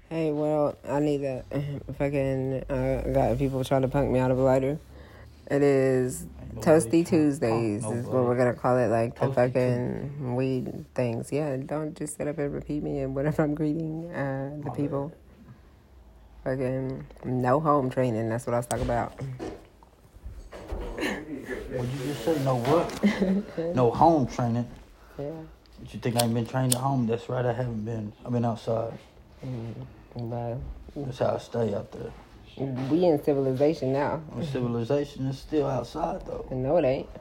Hey, well, I need that. Fucking got people trying to punk me out of a lighter. It is Toasty Tuesdays is what we're gonna call it, like the fucking weed things. Yeah, don't just sit up and repeat me and whatever I'm greeting the people. Fucking no home training. That's what I was talking about. Would you just say no what? No home training. Yeah. But you think I ain't been trained at home? That's right, I haven't been. I've been outside. But That's how I stay out there. we in civilization now. Well, civilization is still outside though. No, it ain't.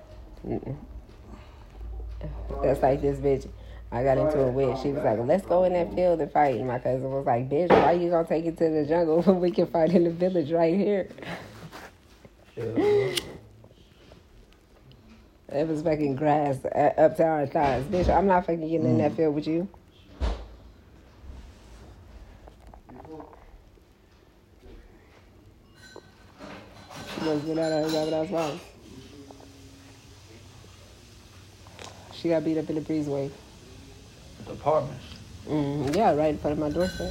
That's like this bitch. I got into it with. She was like, "Let's go in that field and fight." And my cousin was like, "Bitch, why you gonna take it to the jungle when we can fight in the village right here?" Yeah. It was fucking grass up to our thighs. Bitch, I'm not fucking getting in that field with you. She must get out of her that's wrong. She got beat up in the breezeway. The apartments. Yeah, right in front of my doorstep.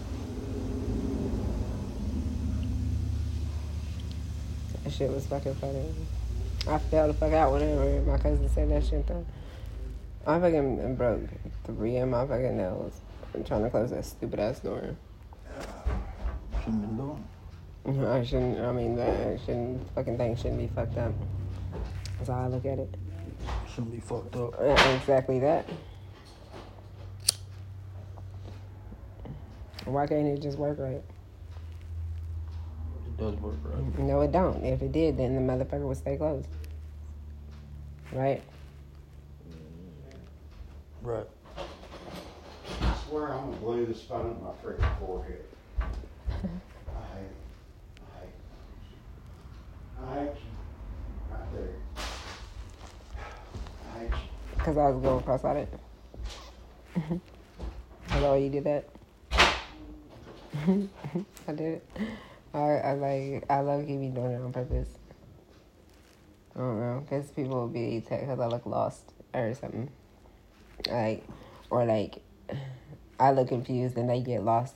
That shit was fucking funny. I fell the fuck out whenever my cousin said that shit though. I fucking broke 3 of my fucking nails. I'm trying to close that stupid ass door. Shouldn't been doing. I shouldn't, that shouldn't, fucking thing shouldn't be fucked up. That's how I look at it. Shouldn't be fucked up. Exactly that. Why can't it just work right? It does work right. No, it don't. If it did, then the motherfucker would stay closed. Right? Right. I swear I'm gonna glue this phone to my freaking forehead. I hate you. Right there. I hate you. Because I was going cross-eyed. Is that why you did that? I did it. I low-key be doing it on purpose. I don't know. Because people will be, because I look lost or something. Or I look confused and they get lost.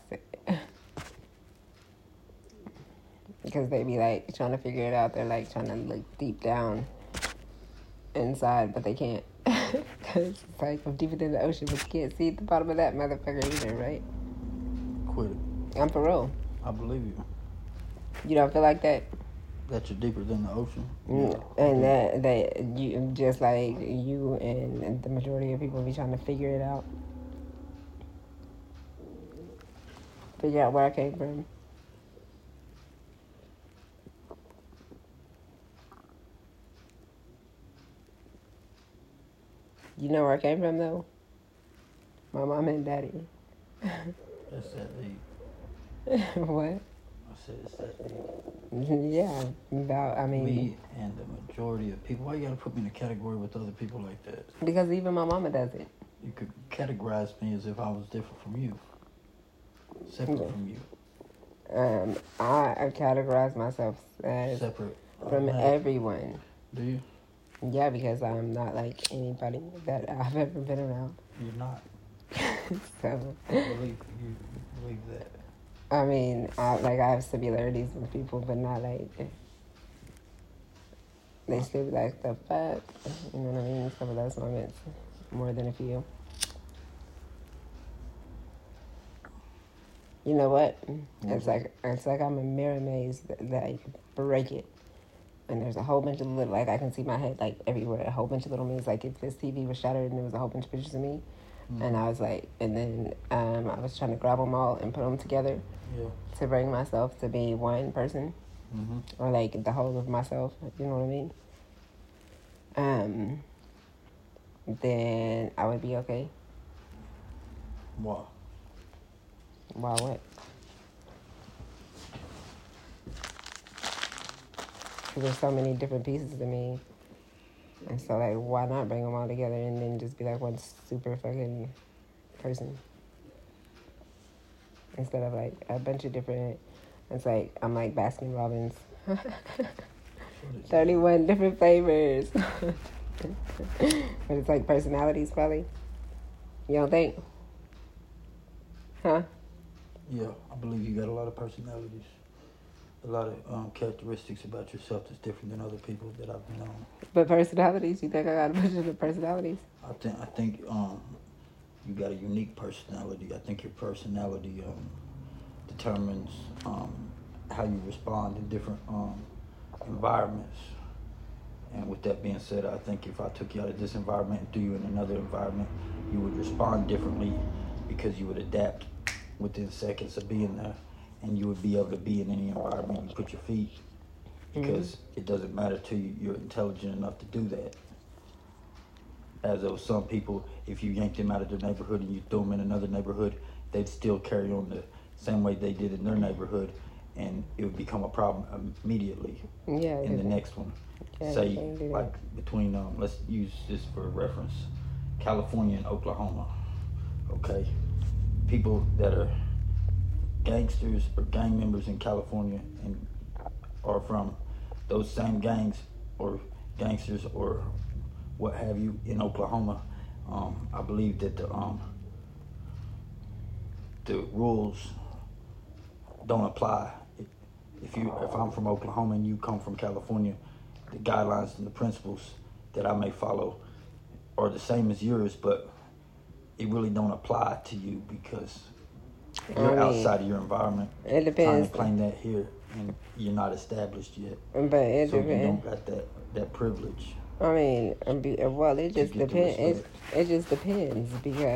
Because they be like trying to figure it out. They're like trying to look deep down inside, but they can't. Because it's like I'm deeper than the ocean, but you can't see the bottom of that motherfucker either, right? Quit it. I'm for real. I believe you. You don't feel like that? That you're deeper than the ocean. And that you, just like you and the majority of people be trying to figure it out. Figure out where I came from. You know where I came from, though? My mom and daddy. That's that deep. What? I said it's that deep. Yeah, Me and the majority of people. Why you gotta put me in a category with other people like that? Because even my mama does it. You could categorize me as if I was different from you. Separate from you. I categorize myself as separate from everyone. Do you? Yeah, because I'm not like anybody that I've ever been around. You're not. So I believe that. I mean, I have similarities with people, but not like they still be like the fuck. You know what I mean? Some of those moments more than a few. You know what? It's like I'm a mirror maze that I break it. And there's a whole bunch of little, like, I can see my head, like, everywhere. A whole bunch of little me's. Like, if this TV was shattered and there was a whole bunch of pictures of me. And I was like, and then I was trying to grab them all and put them together to bring myself to be one person. Or, like, the whole of myself. You know what I mean? Then I would be okay. Why? Why what? There's so many different pieces to me. And so, like, why not bring them all together and then just be, like, one super fucking person? Instead of, like, a bunch of different... It's like, I'm like Baskin Robbins. 31 different flavors. But it's, like, personalities, probably. You don't think? Huh? Yeah, I believe you got a lot of personalities, a lot of characteristics about yourself that's different than other people that I've known. But personalities, you think I got a bunch of personalities? I think you got a unique personality. I think your personality determines how you respond in different environments. And with that being said, I think if I took you out of this environment and threw you in another environment, you would respond differently because you would adapt within seconds of being there, and you would be able to be in any environment you put your feet, because it doesn't matter to you. You're intelligent enough to do that. As though some people, if you yanked them out of their neighborhood and you threw them in another neighborhood, they'd still carry on the same way they did in their neighborhood, and it would become a problem immediately in the next one. Yeah, Say, like between, let's use this for reference, California and Oklahoma, okay? People that are gangsters or gang members in California and are from those same gangs or gangsters or what have you in Oklahoma, I believe that the rules don't apply. If I'm from Oklahoma and you come from California, the guidelines and the principles that I may follow are the same as yours, but it really don't apply to you because you're outside of your environment. It depends. Trying to claim that here, and you're not established yet. But it so depends. You don't got that privilege. I mean, well, it just depends. It just depends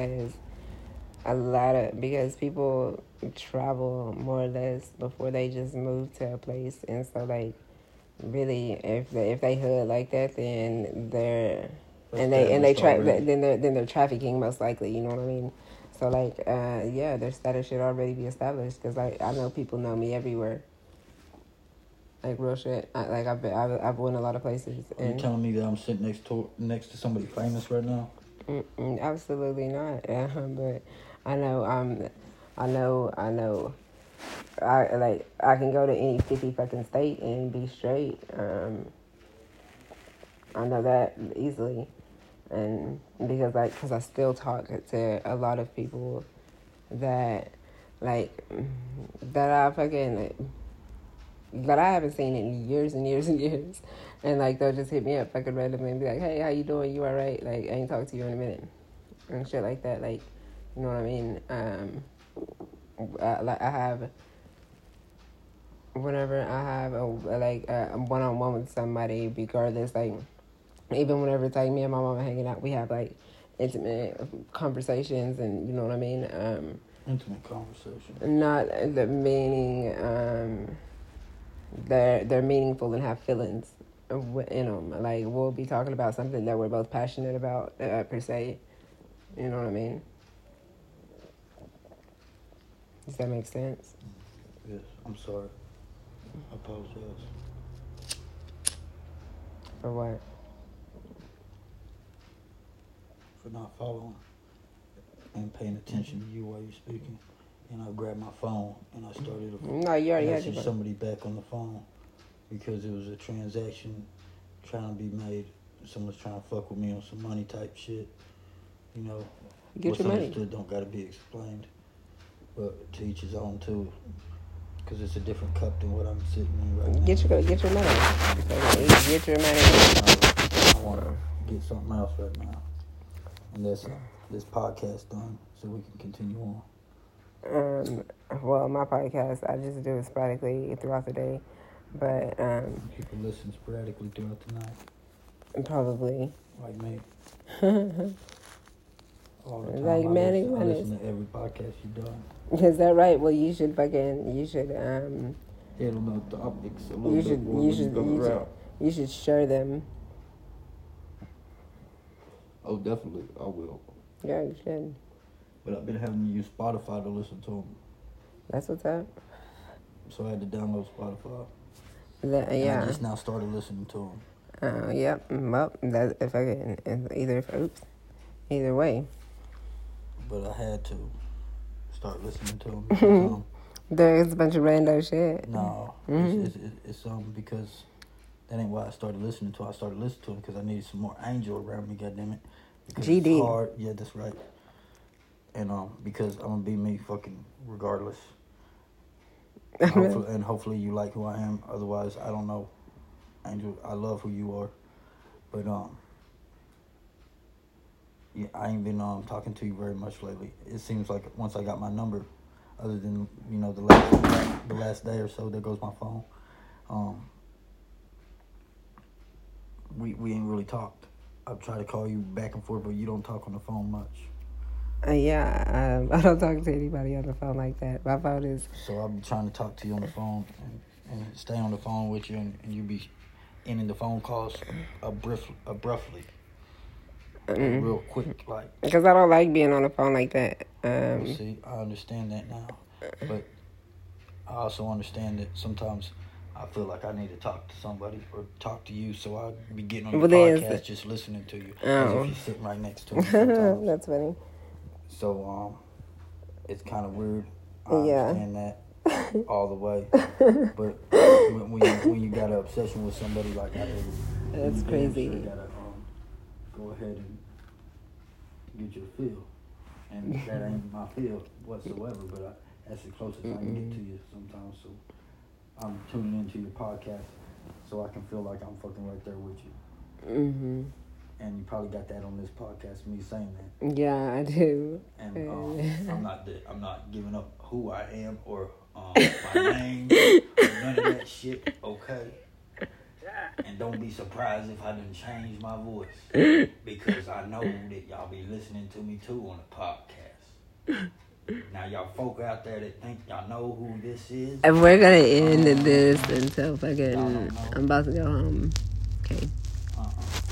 because people travel more or less before they just move to a place, and so like really, if they hood like that, then they're then they're trafficking most likely. You know what I mean? So like, their status should already be established because I know people know me everywhere. Like real shit. I've went a lot of places. Are you telling me that I'm sitting next to somebody famous right now? Absolutely not. But I know. I can go to any 50 fucking state and be straight. I know that easily, and because I still talk to a lot of people that I haven't seen in years and years and years, and like they'll just hit me up fucking randomly and be like, "Hey, how you doing? You alright? Like I ain't talked to you in a minute," and shit like that. Like, you know what I mean? Whenever I have a one-on-one with somebody, regardless, like even whenever it's like me and my mama hanging out, we have like intimate conversations, and you know what I mean. Intimate conversations. Not the meaning. They're meaningful and have feelings in them. Like we'll be talking about something that we're both passionate about per se. You know what I mean? Does that make sense? Yes. I'm sorry. I apologize. For what? For not following and paying attention to you while you're speaking. And I grabbed my phone and I started to message somebody back on the phone because it was a transaction trying to be made. Someone's trying to fuck with me on some money type shit. You know, what's understood don't got to be explained, but to each his own too. Because it's a different cup than what I'm sitting in right now. Get your money. Get your money. I want to get something else right now, and that's this podcast done, so we can continue on. Well, my podcast, I just do it sporadically throughout the day, but people listen sporadically throughout the night. Probably. Like me. All the time. Like I listen to every podcast you've done. Is that right? Well, you should. Hit on the topics a little bit more when you go around. You should share them. Oh, definitely, I will. Yeah, you should. But I've been having to use Spotify to listen to them. That's what's up. So I had to download Spotify. Yeah. And I just now started listening to them. Yep. Well, either way. But I had to start listening to them. There's a bunch of random shit. No, it's because that ain't why I started listening to. I started listening to them because I needed some more angel around me. Goddammit. Because GD. It's hard. Yeah, that's right. And because I'm gonna be me fucking regardless. Hopefully you like who I am. Otherwise, I don't know. Angel, I love who you are. But, yeah, I ain't been talking to you very much lately. It seems like once I got my number, other than, the last day or so, there goes my phone. We ain't really talked. I've tried to call you back and forth, but you don't talk on the phone much. Yeah, I don't talk to anybody on the phone like that. My phone is... So I'll be trying to talk to you on the phone and stay on the phone with you, and you be ending the phone calls abruptly. Real quick, like... Because I don't like being on the phone like that. See, I understand that now. But I also understand that sometimes I feel like I need to talk to somebody or talk to you, so I'll be getting on your podcast just listening to you as if you're sitting right next to me sometimes. That's funny. So, it's kind of weird. I understand that all the way. But when you got an obsession with somebody like that, that's crazy. You gotta go ahead and get your feel. And that ain't my feel whatsoever, but that's the closest I can get to you sometimes. So I'm tuning into your podcast so I can feel like I'm fucking right there with you. Mm-hmm. And you probably got that on this podcast, me saying that. Yeah, I do. And I'm not giving up who I am or my name or none of that shit. Okay. And don't be surprised if I didn't change my voice, because I know that y'all be listening to me too on the podcast. Now y'all folk out there that think y'all know who this is. And we're gonna end this until fucking I'm about to go home. Okay.